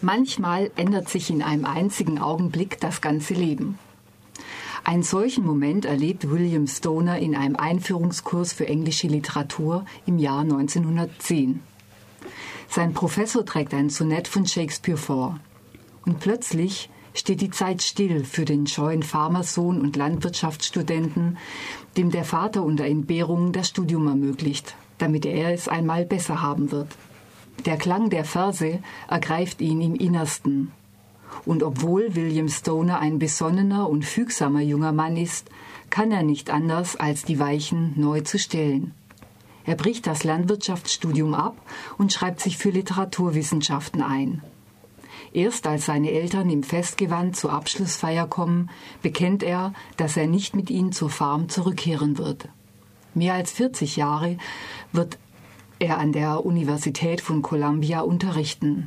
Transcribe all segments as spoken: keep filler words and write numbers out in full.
Manchmal ändert sich in einem einzigen Augenblick das ganze Leben. Einen solchen Moment erlebt William Stoner in einem Einführungskurs für englische Literatur im Jahr neunzehnhundertzehn. Sein Professor trägt ein Sonett von Shakespeare vor. Und plötzlich steht die Zeit still für den scheuen Farmersohn und Landwirtschaftsstudenten, dem der Vater unter Entbehrung das Studium ermöglicht, damit er es einmal besser haben wird. Der Klang der Verse ergreift ihn im Innersten. Und obwohl William Stoner ein besonnener und fügsamer junger Mann ist, kann er nicht anders, als die Weichen neu zu stellen. Er bricht das Landwirtschaftsstudium ab und schreibt sich für Literaturwissenschaften ein. Erst als seine Eltern im Festgewand zur Abschlussfeier kommen, bekennt er, dass er nicht mit ihnen zur Farm zurückkehren wird. Mehr als vierzig Jahre wird er an der Universität von Columbia unterrichten.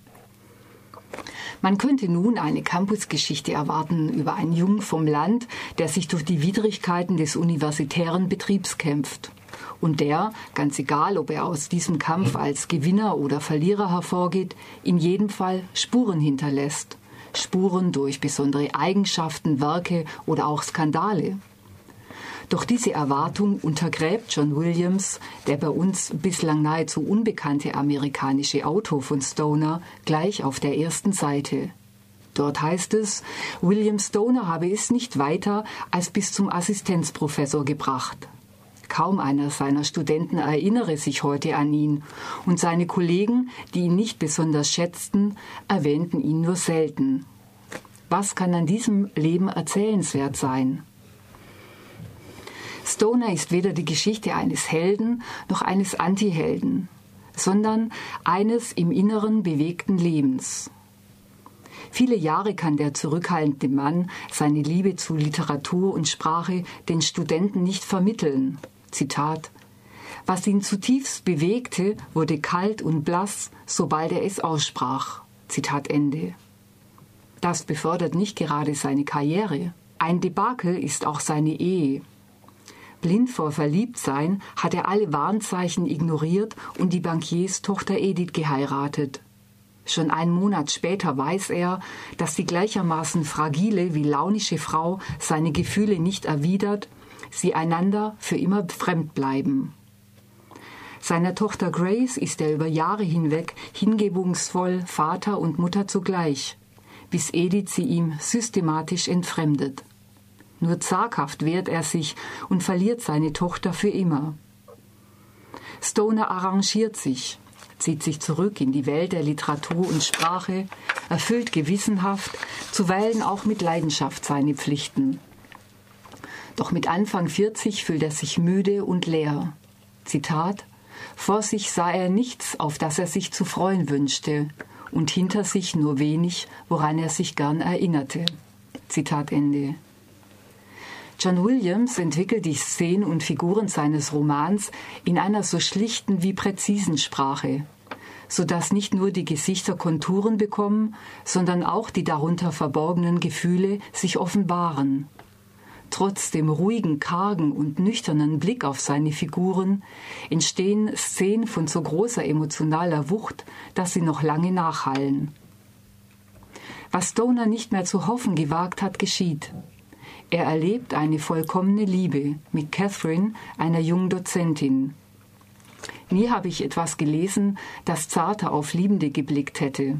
Man könnte nun eine Campusgeschichte erwarten über einen Jungen vom Land, der sich durch die Widrigkeiten des universitären Betriebs kämpft und der, ganz egal, ob er aus diesem Kampf als Gewinner oder Verlierer hervorgeht, in jedem Fall Spuren hinterlässt. Spuren durch besondere Eigenschaften, Werke oder auch Skandale. Doch diese Erwartung untergräbt John Williams, der bei uns bislang nahezu unbekannte amerikanische Autor von Stoner, gleich auf der ersten Seite. Dort heißt es, William Stoner habe es nicht weiter als bis zum Assistenzprofessor gebracht. Kaum einer seiner Studenten erinnere sich heute an ihn, und seine Kollegen, die ihn nicht besonders schätzten, erwähnten ihn nur selten. Was kann an diesem Leben erzählenswert sein? Stoner ist weder die Geschichte eines Helden noch eines Antihelden, sondern eines im Inneren bewegten Lebens. Viele Jahre kann der zurückhaltende Mann seine Liebe zu Literatur und Sprache den Studenten nicht vermitteln. Zitat: Was ihn zutiefst bewegte, wurde kalt und blass, sobald er es aussprach. Zitat Ende. Das befördert nicht gerade seine Karriere. Ein Debakel ist auch seine Ehe. Blind vor Verliebtsein hat er alle Warnzeichen ignoriert und die Bankierstochter Edith geheiratet. Schon einen Monat später weiß er, dass die gleichermaßen fragile wie launische Frau seine Gefühle nicht erwidert, sie einander für immer fremd bleiben. Seiner Tochter Grace ist er über Jahre hinweg hingebungsvoll Vater und Mutter zugleich, bis Edith sie ihm systematisch entfremdet. Nur zaghaft wehrt er sich und verliert seine Tochter für immer. Stoner arrangiert sich, zieht sich zurück in die Welt der Literatur und Sprache, erfüllt gewissenhaft, zuweilen auch mit Leidenschaft seine Pflichten. Doch mit Anfang vierzig fühlt er sich müde und leer. Zitat: Vor sich sah er nichts, auf das er sich zu freuen wünschte, und hinter sich nur wenig, woran er sich gern erinnerte. Zitat Ende. John Williams entwickelt die Szenen und Figuren seines Romans in einer so schlichten wie präzisen Sprache, sodass nicht nur die Gesichter Konturen bekommen, sondern auch die darunter verborgenen Gefühle sich offenbaren. Trotz dem ruhigen, kargen und nüchternen Blick auf seine Figuren entstehen Szenen von so großer emotionaler Wucht, dass sie noch lange nachhallen. Was Stoner nicht mehr zu hoffen gewagt hat, geschieht. Er erlebt eine vollkommene Liebe mit Catherine, einer jungen Dozentin. Nie habe ich etwas gelesen, das zarter auf Liebende geblickt hätte.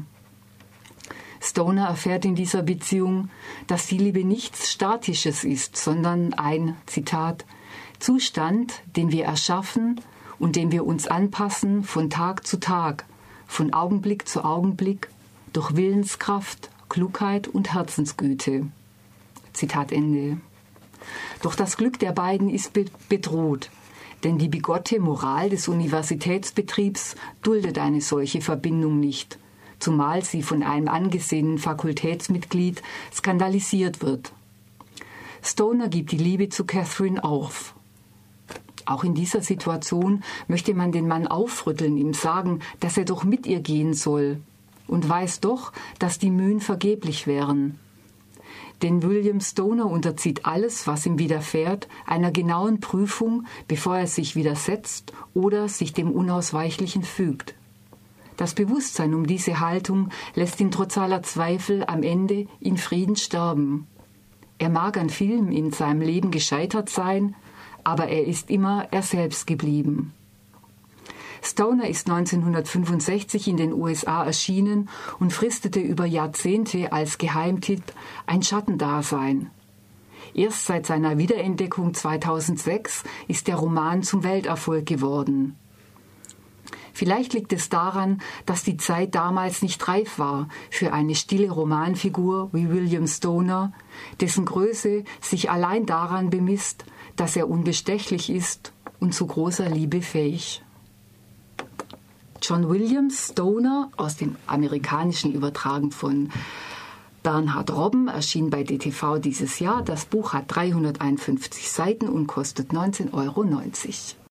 Stoner erfährt in dieser Beziehung, dass die Liebe nichts Statisches ist, sondern ein, Zitat, Zustand, den wir erschaffen und dem wir uns anpassen von Tag zu Tag, von Augenblick zu Augenblick, durch Willenskraft, Klugheit und Herzensgüte. Zitat Ende. Doch das Glück der beiden ist bedroht, denn die bigotte Moral des Universitätsbetriebs duldet eine solche Verbindung nicht, zumal sie von einem angesehenen Fakultätsmitglied skandalisiert wird. Stoner gibt die Liebe zu Catherine auf. Auch in dieser Situation möchte man den Mann aufrütteln, ihm sagen, dass er doch mit ihr gehen soll, und weiß doch, dass die Mühen vergeblich wären. Denn William Stoner unterzieht alles, was ihm widerfährt, einer genauen Prüfung, bevor er sich widersetzt oder sich dem Unausweichlichen fügt. Das Bewusstsein um diese Haltung lässt ihn trotz aller Zweifel am Ende in Frieden sterben. Er mag an vielem in seinem Leben gescheitert sein, aber er ist immer er selbst geblieben. Stoner ist neunzehnhundertfünfundsechzig in den U S A erschienen und fristete über Jahrzehnte als Geheimtipp ein Schattendasein. Erst seit seiner Wiederentdeckung zweitausendsechs ist der Roman zum Welterfolg geworden. Vielleicht liegt es daran, dass die Zeit damals nicht reif war für eine stille Romanfigur wie William Stoner, dessen Größe sich allein daran bemisst, dass er unbestechlich ist und zu großer Liebe fähig. John William Stoner, aus dem Amerikanischen übertragen von Bernhard Robben, erschien bei D T V dieses Jahr. Das Buch hat dreihunderteinundfünfzig Seiten und kostet neunzehn Euro neunzig.